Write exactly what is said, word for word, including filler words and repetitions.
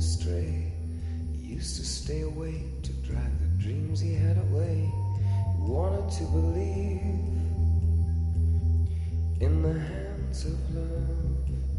astray. He used to stay awake to drive the dreams he had away. He wanted to believe in the hands of love.